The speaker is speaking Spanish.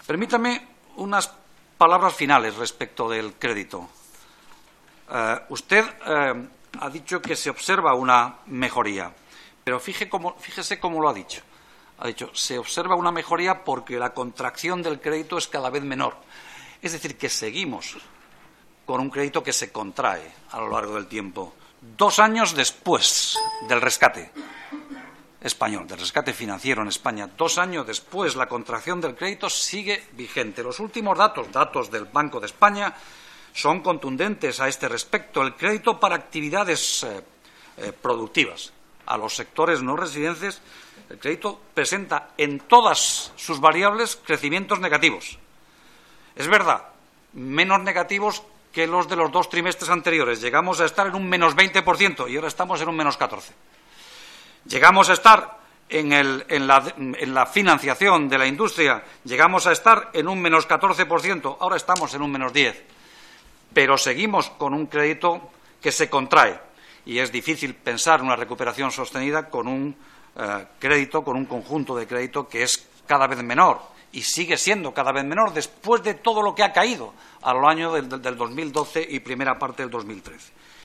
Permítame unas palabras finales respecto del crédito. Usted ha dicho que se observa una mejoría, pero fíjese cómo lo ha dicho. Ha dicho, se observa una mejoría porque la contracción del crédito es cada vez menor. Es decir, que seguimos con un crédito que se contrae a lo largo del tiempo. 2 años después del rescate español, del rescate financiero en España, 2 años después, la contracción del crédito sigue vigente. Los últimos datos del Banco de España, son contundentes a este respecto. El crédito para actividades productivas a los sectores no residentes, el crédito presenta en todas sus variables crecimientos negativos. Es verdad, menos negativos que los de los 2 trimestres anteriores. Llegamos a estar en un menos 20% y ahora estamos en un menos 14%. Llegamos a estar en la financiación de la industria, llegamos a estar en un menos 14%, ahora estamos en un menos 10%. Pero seguimos con un crédito que se contrae y es difícil pensar en una recuperación sostenida con un crédito, con un conjunto de crédito que es cada vez menor y sigue siendo cada vez menor después de todo lo que ha caído a lo largo del 2012 y primera parte del 2013.